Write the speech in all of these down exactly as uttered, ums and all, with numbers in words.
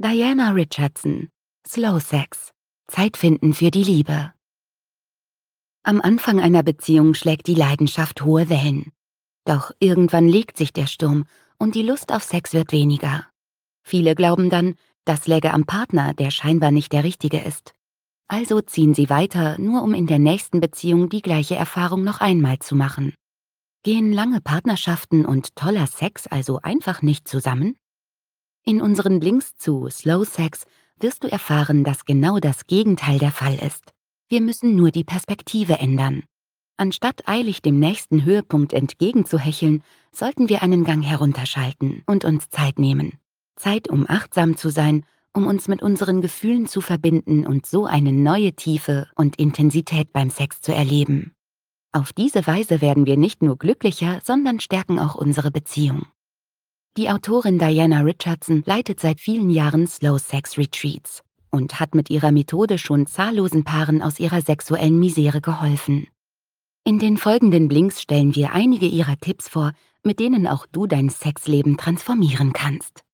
Diana Richardson. Slow Sex. Zeit finden für die Liebe. Am Anfang einer Beziehung schlägt die Leidenschaft hohe Wellen. Doch irgendwann legt sich der Sturm und die Lust auf Sex wird weniger. Viele glauben dann, das läge am Partner, der scheinbar nicht der Richtige ist. Also ziehen sie weiter, nur um in der nächsten Beziehung die gleiche Erfahrung noch einmal zu machen. Gehen lange Partnerschaften und toller Sex also einfach nicht zusammen? In unseren Links zu Slow Sex wirst du erfahren, dass genau das Gegenteil der Fall ist. Wir müssen nur die Perspektive ändern. Anstatt eilig dem nächsten Höhepunkt entgegenzuhecheln, sollten wir einen Gang herunterschalten und uns Zeit nehmen. Zeit, um achtsam zu sein, um uns mit unseren Gefühlen zu verbinden und so eine neue Tiefe und Intensität beim Sex zu erleben. Auf diese Weise werden wir nicht nur glücklicher, sondern stärken auch unsere Beziehung. Die Autorin Diana Richardson leitet seit vielen Jahren Slow Sex Retreats und hat mit ihrer Methode schon zahllosen Paaren aus ihrer sexuellen Misere geholfen. In den folgenden Blinks stellen wir einige ihrer Tipps vor, mit denen auch du dein Sexleben transformieren kannst.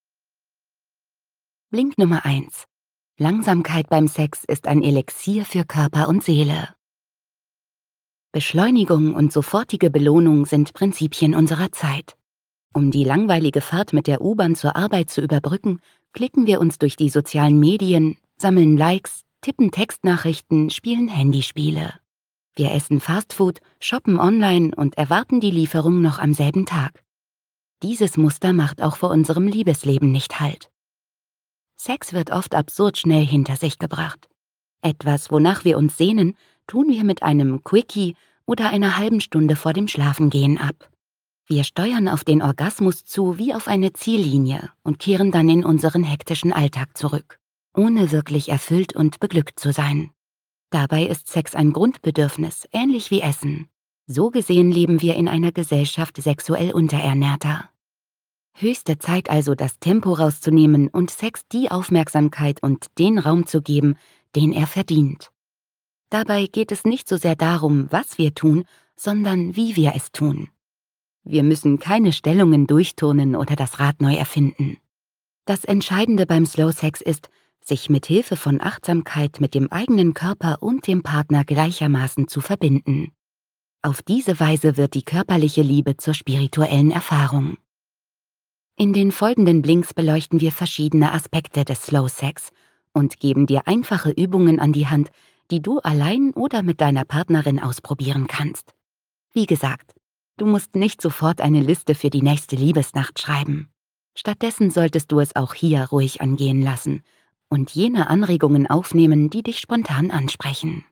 Blink Nummer eins. Langsamkeit beim Sex ist ein Elixier für Körper und Seele. Beschleunigung und sofortige Belohnung sind Prinzipien unserer Zeit. Um die langweilige Fahrt mit der U-Bahn zur Arbeit zu überbrücken, klicken wir uns durch die sozialen Medien, sammeln Likes, tippen Textnachrichten, spielen Handyspiele. Wir essen Fastfood, shoppen online und erwarten die Lieferung noch am selben Tag. Dieses Muster macht auch vor unserem Liebesleben nicht Halt. Sex wird oft absurd schnell hinter sich gebracht. Etwas, wonach wir uns sehnen, tun wir mit einem Quickie oder einer halben Stunde vor dem Schlafengehen ab. Wir steuern auf den Orgasmus zu wie auf eine Ziellinie und kehren dann in unseren hektischen Alltag zurück, ohne wirklich erfüllt und beglückt zu sein. Dabei ist Sex ein Grundbedürfnis, ähnlich wie Essen. So gesehen leben wir in einer Gesellschaft sexuell Unterernährter. Höchste Zeit also, das Tempo rauszunehmen und Sex die Aufmerksamkeit und den Raum zu geben, den er verdient. Dabei geht es nicht so sehr darum, was wir tun, sondern wie wir es tun. Wir müssen keine Stellungen durchturnen oder das Rad neu erfinden. Das Entscheidende beim Slow Sex ist, sich mit Hilfe von Achtsamkeit mit dem eigenen Körper und dem Partner gleichermaßen zu verbinden. Auf diese Weise wird die körperliche Liebe zur spirituellen Erfahrung. In den folgenden Blinks beleuchten wir verschiedene Aspekte des Slow Sex und geben dir einfache Übungen an die Hand, die du allein oder mit deiner Partnerin ausprobieren kannst. Wie gesagt, du musst nicht sofort eine Liste für die nächste Liebesnacht schreiben. Stattdessen solltest du es auch hier ruhig angehen lassen und jene Anregungen aufnehmen, die dich spontan ansprechen.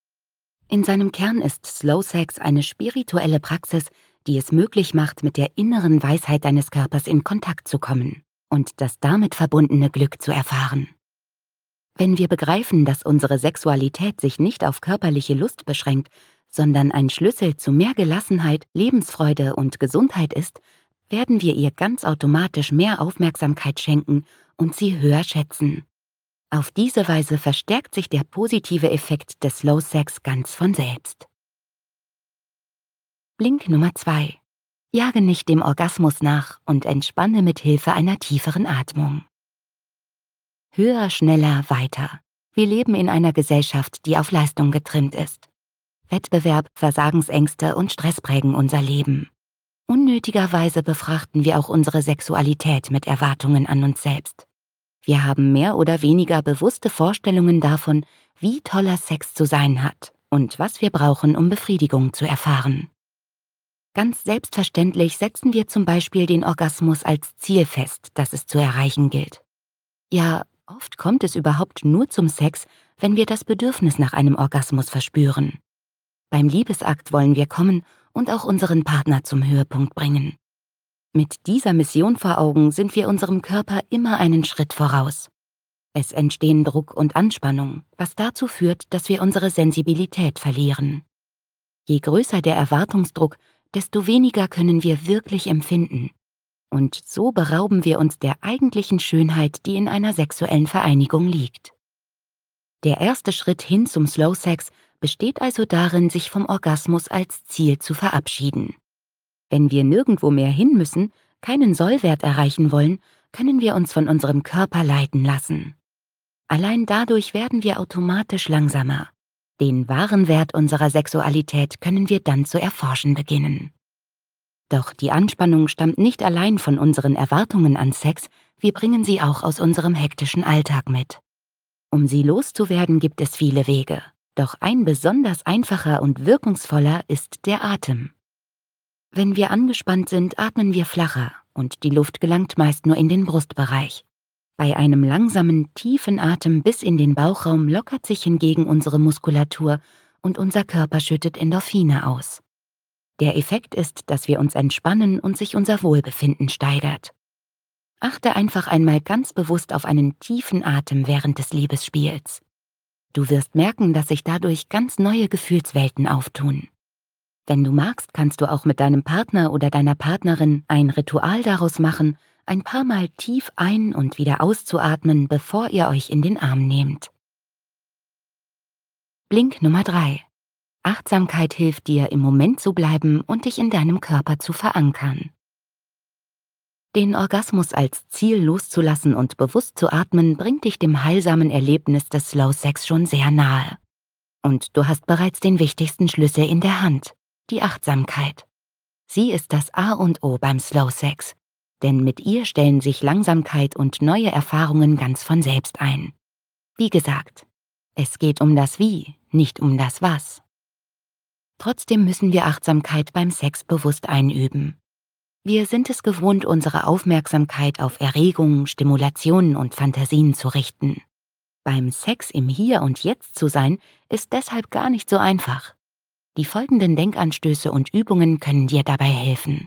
In seinem Kern ist Slow Sex eine spirituelle Praxis, die es möglich macht, mit der inneren Weisheit deines Körpers in Kontakt zu kommen und das damit verbundene Glück zu erfahren. Wenn wir begreifen, dass unsere Sexualität sich nicht auf körperliche Lust beschränkt, sondern ein Schlüssel zu mehr Gelassenheit, Lebensfreude und Gesundheit ist, werden wir ihr ganz automatisch mehr Aufmerksamkeit schenken und sie höher schätzen. Auf diese Weise verstärkt sich der positive Effekt des Slow Sex ganz von selbst. Blink Nummer zwei. Jage nicht dem Orgasmus nach und entspanne mit Hilfe einer tieferen Atmung. Höher, schneller, weiter. Wir leben in einer Gesellschaft, die auf Leistung getrimmt ist. Wettbewerb, Versagensängste und Stress prägen unser Leben. Unnötigerweise befrachten wir auch unsere Sexualität mit Erwartungen an uns selbst. Wir haben mehr oder weniger bewusste Vorstellungen davon, wie toller Sex zu sein hat und was wir brauchen, um Befriedigung zu erfahren. Ganz selbstverständlich setzen wir zum Beispiel den Orgasmus als Ziel fest, das es zu erreichen gilt. Ja, oft kommt es überhaupt nur zum Sex, wenn wir das Bedürfnis nach einem Orgasmus verspüren. Beim Liebesakt wollen wir kommen und auch unseren Partner zum Höhepunkt bringen. Mit dieser Mission vor Augen sind wir unserem Körper immer einen Schritt voraus. Es entstehen Druck und Anspannung, was dazu führt, dass wir unsere Sensibilität verlieren. Je größer der Erwartungsdruck, desto weniger können wir wirklich empfinden. Und so berauben wir uns der eigentlichen Schönheit, die in einer sexuellen Vereinigung liegt. Der erste Schritt hin zum Slow Sex besteht also darin, sich vom Orgasmus als Ziel zu verabschieden. Wenn wir nirgendwo mehr hin müssen, keinen Sollwert erreichen wollen, können wir uns von unserem Körper leiten lassen. Allein dadurch werden wir automatisch langsamer. Den wahren Wert unserer Sexualität können wir dann zu erforschen beginnen. Doch die Anspannung stammt nicht allein von unseren Erwartungen an Sex, wir bringen sie auch aus unserem hektischen Alltag mit. Um sie loszuwerden, gibt es viele Wege. Doch ein besonders einfacher und wirkungsvoller ist der Atem. Wenn wir angespannt sind, atmen wir flacher und die Luft gelangt meist nur in den Brustbereich. Bei einem langsamen, tiefen Atem bis in den Bauchraum lockert sich hingegen unsere Muskulatur und unser Körper schüttet Endorphine aus. Der Effekt ist, dass wir uns entspannen und sich unser Wohlbefinden steigert. Achte einfach einmal ganz bewusst auf einen tiefen Atem während des Liebesspiels. Du wirst merken, dass sich dadurch ganz neue Gefühlswelten auftun. Wenn du magst, kannst du auch mit deinem Partner oder deiner Partnerin ein Ritual daraus machen, ein paar Mal tief ein- und wieder auszuatmen, bevor ihr euch in den Arm nehmt. Blink Nummer drei. Achtsamkeit hilft dir, im Moment zu bleiben und dich in deinem Körper zu verankern. Den Orgasmus als Ziel loszulassen und bewusst zu atmen, bringt dich dem heilsamen Erlebnis des Slow Sex schon sehr nahe. Und du hast bereits den wichtigsten Schlüssel in der Hand, die Achtsamkeit. Sie ist das A und O beim Slow Sex, denn mit ihr stellen sich Langsamkeit und neue Erfahrungen ganz von selbst ein. Wie gesagt, es geht um das Wie, nicht um das Was. Trotzdem müssen wir Achtsamkeit beim Sex bewusst einüben. Wir sind es gewohnt, unsere Aufmerksamkeit auf Erregungen, Stimulationen und Fantasien zu richten. Beim Sex im Hier und Jetzt zu sein, ist deshalb gar nicht so einfach. Die folgenden Denkanstöße und Übungen können dir dabei helfen.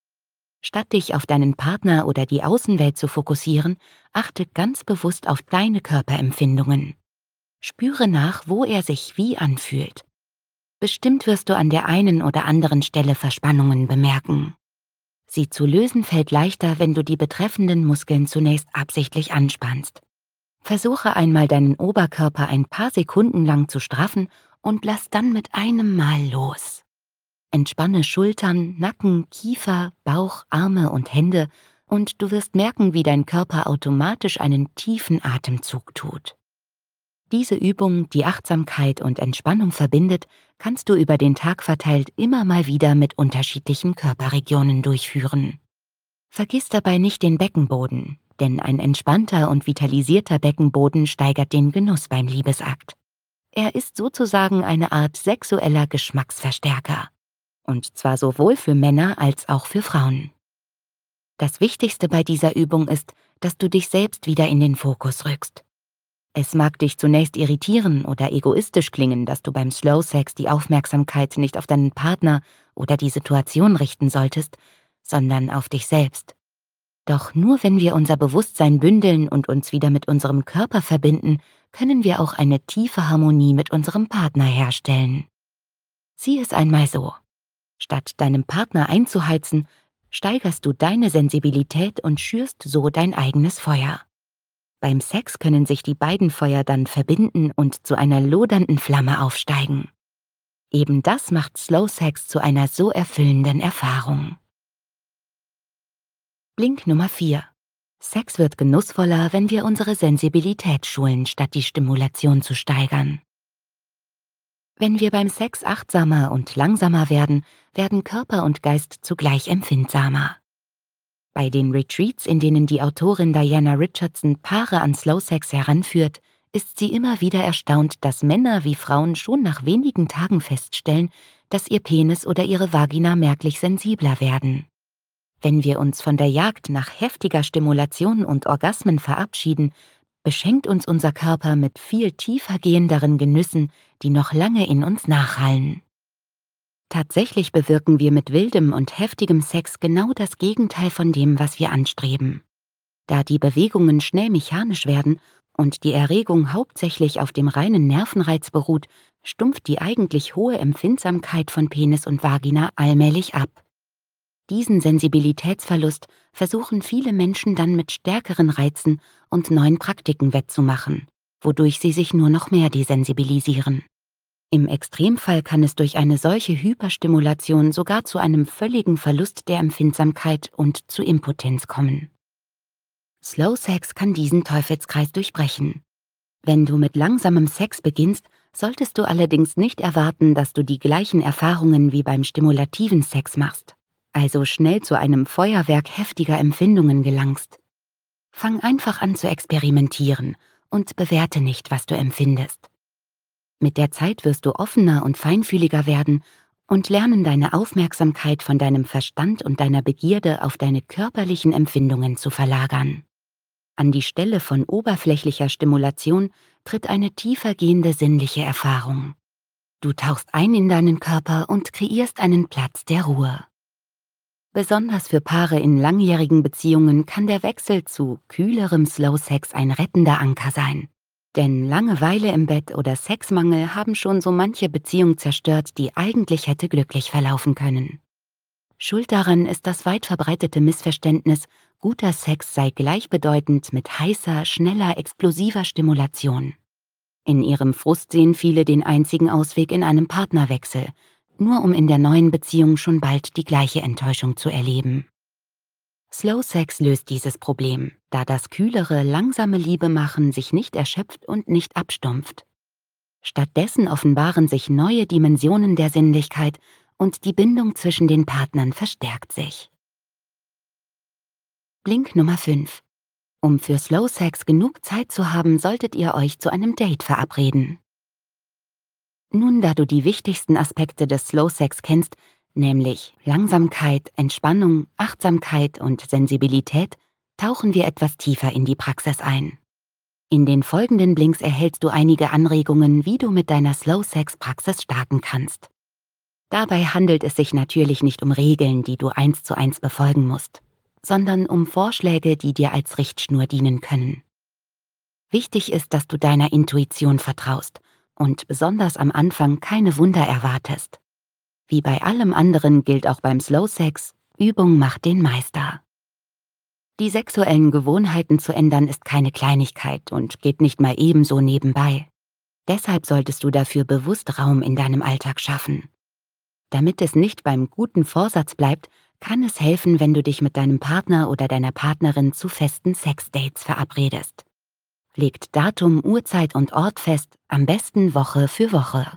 Statt dich auf deinen Partner oder die Außenwelt zu fokussieren, achte ganz bewusst auf deine Körperempfindungen. Spüre nach, wo er sich wie anfühlt. Bestimmt wirst du an der einen oder anderen Stelle Verspannungen bemerken. Sie zu lösen fällt leichter, wenn du die betreffenden Muskeln zunächst absichtlich anspannst. Versuche einmal deinen Oberkörper ein paar Sekunden lang zu straffen und lass dann mit einem Mal los. Entspanne Schultern, Nacken, Kiefer, Bauch, Arme und Hände und du wirst merken, wie dein Körper automatisch einen tiefen Atemzug tut. Diese Übung, die Achtsamkeit und Entspannung verbindet, kannst du über den Tag verteilt immer mal wieder mit unterschiedlichen Körperregionen durchführen. Vergiss dabei nicht den Beckenboden, denn ein entspannter und vitalisierter Beckenboden steigert den Genuss beim Liebesakt. Er ist sozusagen eine Art sexueller Geschmacksverstärker. Und zwar sowohl für Männer als auch für Frauen. Das Wichtigste bei dieser Übung ist, dass du dich selbst wieder in den Fokus rückst. Es mag dich zunächst irritieren oder egoistisch klingen, dass du beim Slow Sex die Aufmerksamkeit nicht auf deinen Partner oder die Situation richten solltest, sondern auf dich selbst. Doch nur wenn wir unser Bewusstsein bündeln und uns wieder mit unserem Körper verbinden, können wir auch eine tiefe Harmonie mit unserem Partner herstellen. Sieh es einmal so. Statt deinem Partner einzuheizen, steigerst du deine Sensibilität und schürst so dein eigenes Feuer. Beim Sex können sich die beiden Feuer dann verbinden und zu einer lodernden Flamme aufsteigen. Eben das macht Slow Sex zu einer so erfüllenden Erfahrung. Blink Nummer vier. Sex wird genussvoller, wenn wir unsere Sensibilität schulen, statt die Stimulation zu steigern. Wenn wir beim Sex achtsamer und langsamer werden, werden Körper und Geist zugleich empfindsamer. Bei den Retreats, in denen die Autorin Diana Richardson Paare an Slow Sex heranführt, ist sie immer wieder erstaunt, dass Männer wie Frauen schon nach wenigen Tagen feststellen, dass ihr Penis oder ihre Vagina merklich sensibler werden. Wenn wir uns von der Jagd nach heftiger Stimulation und Orgasmen verabschieden, beschenkt uns unser Körper mit viel tiefer gehenderen Genüssen, die noch lange in uns nachhallen. Tatsächlich bewirken wir mit wildem und heftigem Sex genau das Gegenteil von dem, was wir anstreben. Da die Bewegungen schnell mechanisch werden und die Erregung hauptsächlich auf dem reinen Nervenreiz beruht, stumpft die eigentlich hohe Empfindsamkeit von Penis und Vagina allmählich ab. Diesen Sensibilitätsverlust versuchen viele Menschen dann mit stärkeren Reizen und neuen Praktiken wettzumachen, wodurch sie sich nur noch mehr desensibilisieren. Im Extremfall kann es durch eine solche Hyperstimulation sogar zu einem völligen Verlust der Empfindsamkeit und zu Impotenz kommen. Slow Sex kann diesen Teufelskreis durchbrechen. Wenn du mit langsamem Sex beginnst, solltest du allerdings nicht erwarten, dass du die gleichen Erfahrungen wie beim stimulativen Sex machst, also schnell zu einem Feuerwerk heftiger Empfindungen gelangst. Fang einfach an zu experimentieren und bewerte nicht, was du empfindest. Mit der Zeit wirst du offener und feinfühliger werden und lernen, deine Aufmerksamkeit von deinem Verstand und deiner Begierde auf deine körperlichen Empfindungen zu verlagern. An die Stelle von oberflächlicher Stimulation tritt eine tiefer gehende sinnliche Erfahrung. Du tauchst ein in deinen Körper und kreierst einen Platz der Ruhe. Besonders für Paare in langjährigen Beziehungen kann der Wechsel zu kühlerem Slow Sex ein rettender Anker sein. Denn Langeweile im Bett oder Sexmangel haben schon so manche Beziehung zerstört, die eigentlich hätte glücklich verlaufen können. Schuld daran ist das weit verbreitete Missverständnis, guter Sex sei gleichbedeutend mit heißer, schneller, explosiver Stimulation. In ihrem Frust sehen viele den einzigen Ausweg in einem Partnerwechsel, nur um in der neuen Beziehung schon bald die gleiche Enttäuschung zu erleben. Slow Sex löst dieses Problem, da das kühlere, langsame Liebemachen sich nicht erschöpft und nicht abstumpft. Stattdessen offenbaren sich neue Dimensionen der Sinnlichkeit und die Bindung zwischen den Partnern verstärkt sich. Blink Nummer fünf. Um für Slow Sex genug Zeit zu haben, solltet ihr euch zu einem Date verabreden. Nun, da du die wichtigsten Aspekte des Slow Sex kennst, nämlich Langsamkeit, Entspannung, Achtsamkeit und Sensibilität, tauchen wir etwas tiefer in die Praxis ein. In den folgenden Blinks erhältst du einige Anregungen, wie du mit deiner Slow Sex Praxis starten kannst. Dabei handelt es sich natürlich nicht um Regeln, die du eins zu eins befolgen musst, sondern um Vorschläge, die dir als Richtschnur dienen können. Wichtig ist, dass du deiner Intuition vertraust und besonders am Anfang keine Wunder erwartest. Wie bei allem anderen gilt auch beim Slow Sex, Übung macht den Meister. Die sexuellen Gewohnheiten zu ändern ist keine Kleinigkeit und geht nicht mal ebenso nebenbei. Deshalb solltest du dafür bewusst Raum in deinem Alltag schaffen. Damit es nicht beim guten Vorsatz bleibt, kann es helfen, wenn du dich mit deinem Partner oder deiner Partnerin zu festen Sexdates verabredest. Legt Datum, Uhrzeit und Ort fest, am besten Woche für Woche.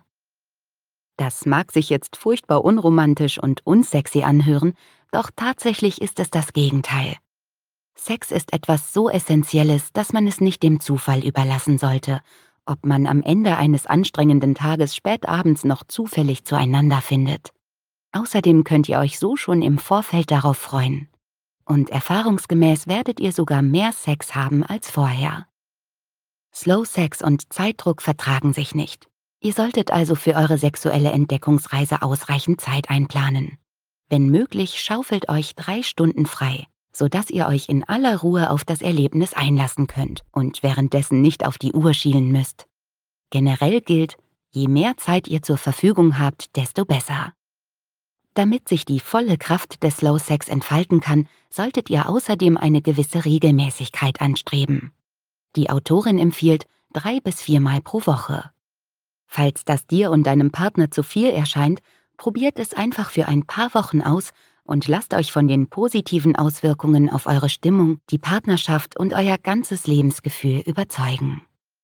Das mag sich jetzt furchtbar unromantisch und unsexy anhören, doch tatsächlich ist es das Gegenteil. Sex ist etwas so Essentielles, dass man es nicht dem Zufall überlassen sollte, ob man am Ende eines anstrengenden Tages spät abends noch zufällig zueinander findet. Außerdem könnt ihr euch so schon im Vorfeld darauf freuen. Und erfahrungsgemäß werdet ihr sogar mehr Sex haben als vorher. Slow Sex und Zeitdruck vertragen sich nicht. Ihr solltet also für eure sexuelle Entdeckungsreise ausreichend Zeit einplanen. Wenn möglich, schaufelt euch drei Stunden frei, sodass ihr euch in aller Ruhe auf das Erlebnis einlassen könnt und währenddessen nicht auf die Uhr schielen müsst. Generell gilt, je mehr Zeit ihr zur Verfügung habt, desto besser. Damit sich die volle Kraft des Slow Sex entfalten kann, solltet ihr außerdem eine gewisse Regelmäßigkeit anstreben. Die Autorin empfiehlt drei bis viermal pro Woche. Falls das dir und deinem Partner zu viel erscheint, probiert es einfach für ein paar Wochen aus und lasst euch von den positiven Auswirkungen auf eure Stimmung, die Partnerschaft und euer ganzes Lebensgefühl überzeugen.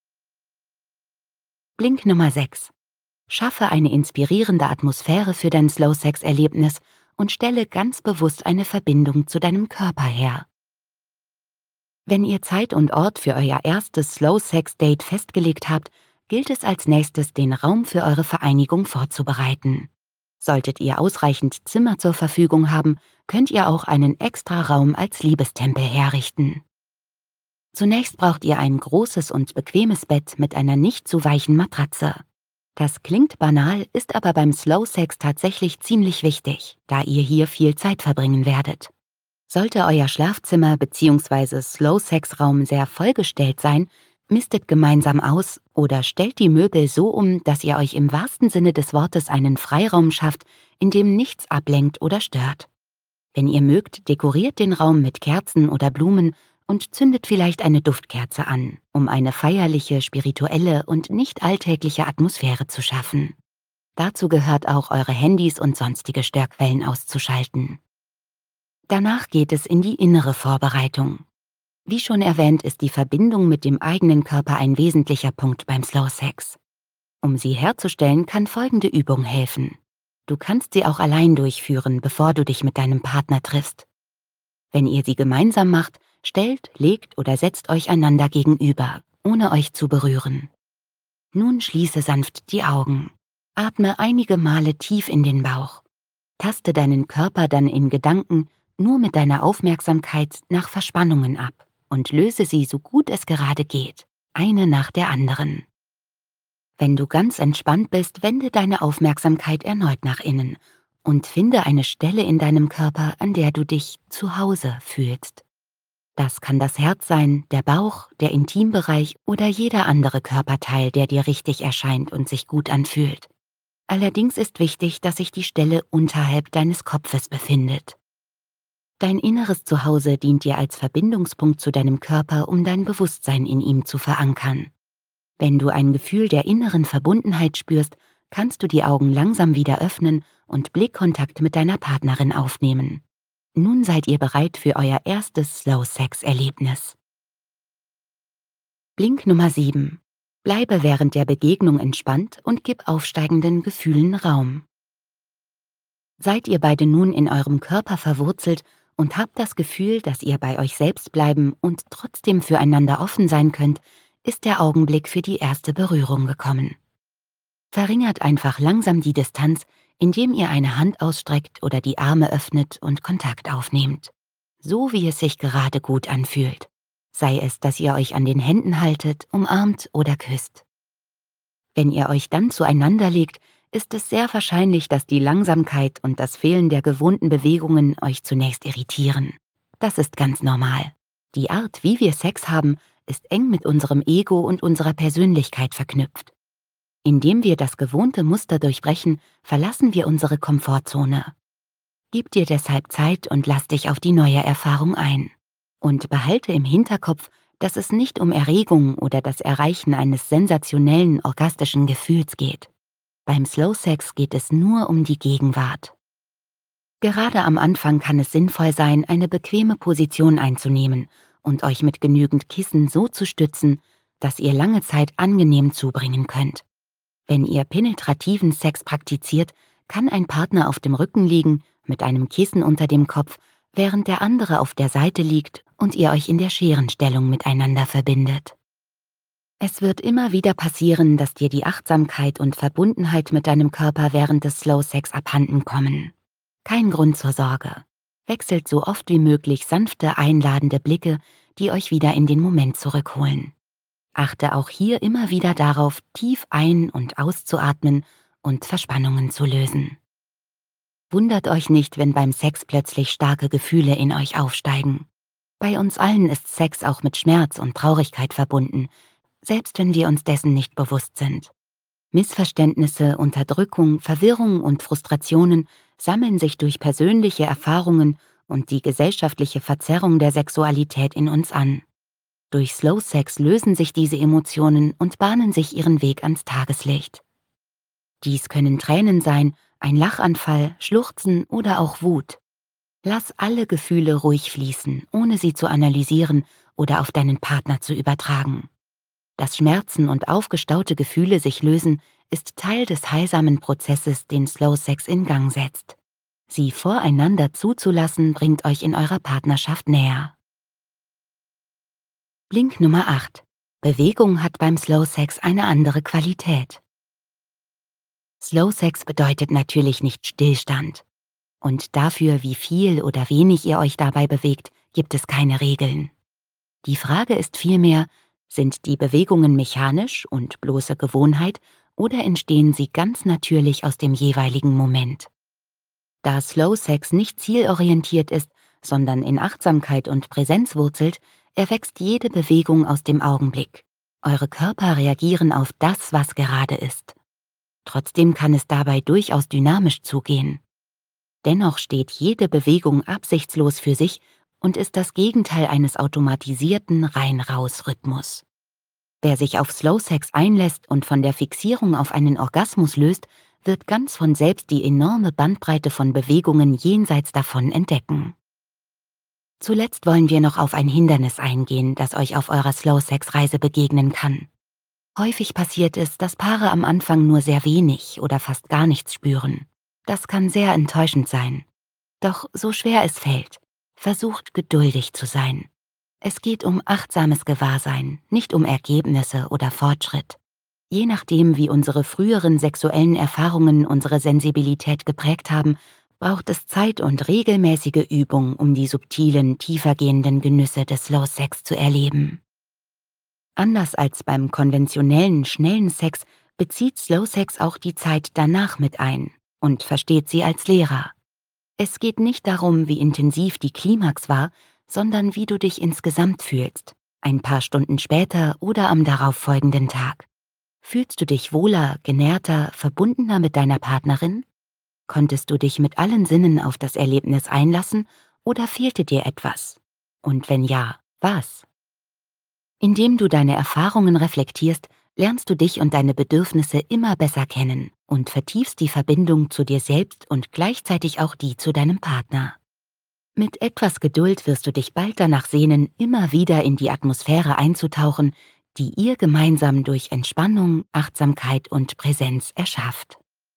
Blink Nummer sechs. Schaffe eine inspirierende Atmosphäre für dein Slow-Sex-Erlebnis und stelle ganz bewusst eine Verbindung zu deinem Körper her. Wenn ihr Zeit und Ort für euer erstes Slow-Sex-Date festgelegt habt, gilt es als nächstes, den Raum für eure Vereinigung vorzubereiten. Solltet ihr ausreichend Zimmer zur Verfügung haben, könnt ihr auch einen extra Raum als Liebestempel herrichten. Zunächst braucht ihr ein großes und bequemes Bett mit einer nicht zu weichen Matratze. Das klingt banal, ist aber beim Slow Sex tatsächlich ziemlich wichtig, da ihr hier viel Zeit verbringen werdet. Sollte euer Schlafzimmer bzw. Slow-Sex-Raum sehr vollgestellt sein, mistet gemeinsam aus oder stellt die Möbel so um, dass ihr euch im wahrsten Sinne des Wortes einen Freiraum schafft, in dem nichts ablenkt oder stört. Wenn ihr mögt, dekoriert den Raum mit Kerzen oder Blumen und zündet vielleicht eine Duftkerze an, um eine feierliche, spirituelle und nicht alltägliche Atmosphäre zu schaffen. Dazu gehört auch, eure Handys und sonstige Störquellen auszuschalten. Danach geht es in die innere Vorbereitung. Wie schon erwähnt, ist die Verbindung mit dem eigenen Körper ein wesentlicher Punkt beim Slow Sex. Um sie herzustellen, kann folgende Übung helfen. Du kannst sie auch allein durchführen, bevor du dich mit deinem Partner triffst. Wenn ihr sie gemeinsam macht, stellt, legt oder setzt euch einander gegenüber, ohne euch zu berühren. Nun schließe sanft die Augen. Atme einige Male tief in den Bauch. Taste deinen Körper dann in Gedanken nur mit deiner Aufmerksamkeit nach Verspannungen ab und löse sie so gut es gerade geht, eine nach der anderen. Wenn du ganz entspannt bist, wende deine Aufmerksamkeit erneut nach innen und finde eine Stelle in deinem Körper, an der du dich zu Hause fühlst. Das kann das Herz sein, der Bauch, der Intimbereich oder jeder andere Körperteil, der dir richtig erscheint und sich gut anfühlt. Allerdings ist wichtig, dass sich die Stelle unterhalb deines Kopfes befindet. Dein inneres Zuhause dient dir als Verbindungspunkt zu deinem Körper, um dein Bewusstsein in ihm zu verankern. Wenn du ein Gefühl der inneren Verbundenheit spürst, kannst du die Augen langsam wieder öffnen und Blickkontakt mit deiner Partnerin aufnehmen. Nun seid ihr bereit für euer erstes Slow-Sex-Erlebnis. Blink Nummer sieben. Bleibe während der Begegnung entspannt und gib aufsteigenden Gefühlen Raum. Seid ihr beide nun in eurem Körper verwurzelt und habt das Gefühl, dass ihr bei euch selbst bleiben und trotzdem füreinander offen sein könnt, ist der Augenblick für die erste Berührung gekommen. Verringert einfach langsam die Distanz, indem ihr eine Hand ausstreckt oder die Arme öffnet und Kontakt aufnehmt. So wie es sich gerade gut anfühlt. Sei es, dass ihr euch an den Händen haltet, umarmt oder küsst. Wenn ihr euch dann zueinander legt, ist es sehr wahrscheinlich, dass die Langsamkeit und das Fehlen der gewohnten Bewegungen euch zunächst irritieren. Das ist ganz normal. Die Art, wie wir Sex haben, ist eng mit unserem Ego und unserer Persönlichkeit verknüpft. Indem wir das gewohnte Muster durchbrechen, verlassen wir unsere Komfortzone. Gib dir deshalb Zeit und lass dich auf die neue Erfahrung ein. Und behalte im Hinterkopf, dass es nicht um Erregung oder das Erreichen eines sensationellen orgastischen Gefühls geht. Beim Slow Sex geht es nur um die Gegenwart. Gerade am Anfang kann es sinnvoll sein, eine bequeme Position einzunehmen und euch mit genügend Kissen so zu stützen, dass ihr lange Zeit angenehm zubringen könnt. Wenn ihr penetrativen Sex praktiziert, kann ein Partner auf dem Rücken liegen, mit einem Kissen unter dem Kopf, während der andere auf der Seite liegt und ihr euch in der Scherenstellung miteinander verbindet. Es wird immer wieder passieren, dass dir die Achtsamkeit und Verbundenheit mit deinem Körper während des Slow Sex abhanden kommen. Kein Grund zur Sorge. Wechselt so oft wie möglich sanfte, einladende Blicke, die euch wieder in den Moment zurückholen. Achte auch hier immer wieder darauf, tief ein- und auszuatmen und Verspannungen zu lösen. Wundert euch nicht, wenn beim Sex plötzlich starke Gefühle in euch aufsteigen. Bei uns allen ist Sex auch mit Schmerz und Traurigkeit verbunden, selbst wenn wir uns dessen nicht bewusst sind. Missverständnisse, Unterdrückung, Verwirrung und Frustrationen sammeln sich durch persönliche Erfahrungen und die gesellschaftliche Verzerrung der Sexualität in uns an. Durch Slow Sex lösen sich diese Emotionen und bahnen sich ihren Weg ans Tageslicht. Dies können Tränen sein, ein Lachanfall, Schluchzen oder auch Wut. Lass alle Gefühle ruhig fließen, ohne sie zu analysieren oder auf deinen Partner zu übertragen. Dass Schmerzen und aufgestaute Gefühle sich lösen, ist Teil des heilsamen Prozesses, den Slow Sex in Gang setzt. Sie voreinander zuzulassen, bringt euch in eurer Partnerschaft näher. Blink Nummer acht. Bewegung hat beim Slow Sex eine andere Qualität. Slow Sex bedeutet natürlich nicht Stillstand. Und dafür, wie viel oder wenig ihr euch dabei bewegt, gibt es keine Regeln. Die Frage ist vielmehr, sind die Bewegungen mechanisch und bloße Gewohnheit oder entstehen sie ganz natürlich aus dem jeweiligen Moment? Da Slow Sex nicht zielorientiert ist, sondern in Achtsamkeit und Präsenz wurzelt, erwächst jede Bewegung aus dem Augenblick. Eure Körper reagieren auf das, was gerade ist. Trotzdem kann es dabei durchaus dynamisch zugehen. Dennoch steht jede Bewegung absichtslos für sich und ist das Gegenteil eines automatisierten Rein-Raus-Rhythmus. Wer sich auf Slow Sex einlässt und von der Fixierung auf einen Orgasmus löst, wird ganz von selbst die enorme Bandbreite von Bewegungen jenseits davon entdecken. Zuletzt wollen wir noch auf ein Hindernis eingehen, das euch auf eurer Slow-Sex-Reise begegnen kann. Häufig passiert es, dass Paare am Anfang nur sehr wenig oder fast gar nichts spüren. Das kann sehr enttäuschend sein. Doch so schwer es fällt, versucht geduldig zu sein. Es geht um achtsames Gewahrsein, nicht um Ergebnisse oder Fortschritt. Je nachdem, wie unsere früheren sexuellen Erfahrungen unsere Sensibilität geprägt haben, braucht es Zeit und regelmäßige Übung, um die subtilen, tiefergehenden Genüsse des Slow Sex zu erleben. Anders als beim konventionellen, schnellen Sex bezieht Slow Sex auch die Zeit danach mit ein und versteht sie als Lehrer. Es geht nicht darum, wie intensiv die Klimax war, sondern wie du dich insgesamt fühlst, ein paar Stunden später oder am darauffolgenden Tag. Fühlst du dich wohler, genährter, verbundener mit deiner Partnerin? Konntest du dich mit allen Sinnen auf das Erlebnis einlassen oder fehlte dir etwas? Und wenn ja, was? Indem du deine Erfahrungen reflektierst, lernst du dich und deine Bedürfnisse immer besser kennen und vertiefst die Verbindung zu dir selbst und gleichzeitig auch die zu deinem Partner. Mit etwas Geduld wirst du dich bald danach sehnen, immer wieder in die Atmosphäre einzutauchen, die ihr gemeinsam durch Entspannung, Achtsamkeit und Präsenz erschafft.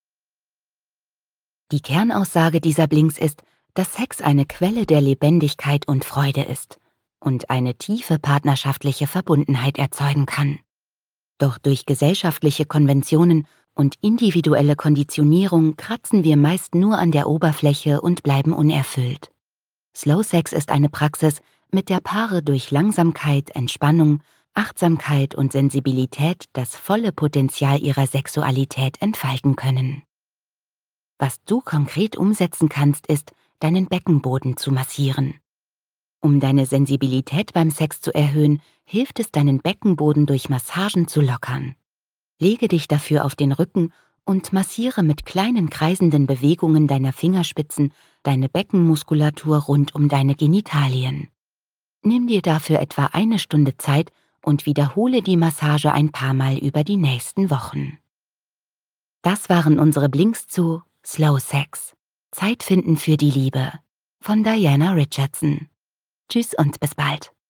Die Kernaussage dieser Blinks ist, dass Sex eine Quelle der Lebendigkeit und Freude ist und eine tiefe partnerschaftliche Verbundenheit erzeugen kann. Doch durch gesellschaftliche Konventionen und individuelle Konditionierung kratzen wir meist nur an der Oberfläche und bleiben unerfüllt. Slow Sex ist eine Praxis, mit der Paare durch Langsamkeit, Entspannung, Achtsamkeit und Sensibilität das volle Potenzial ihrer Sexualität entfalten können. Was du konkret umsetzen kannst, ist, deinen Beckenboden zu massieren. Um deine Sensibilität beim Sex zu erhöhen, hilft es, deinen Beckenboden durch Massagen zu lockern. Lege dich dafür auf den Rücken und massiere mit kleinen kreisenden Bewegungen deiner Fingerspitzen deine Beckenmuskulatur rund um deine Genitalien. Nimm dir dafür etwa eine Stunde Zeit und wiederhole die Massage ein paar Mal über die nächsten Wochen. Das waren unsere Blinks zu Slow Sex. Zeit finden für die Liebe von Diana Richardson. Tschüss und bis bald.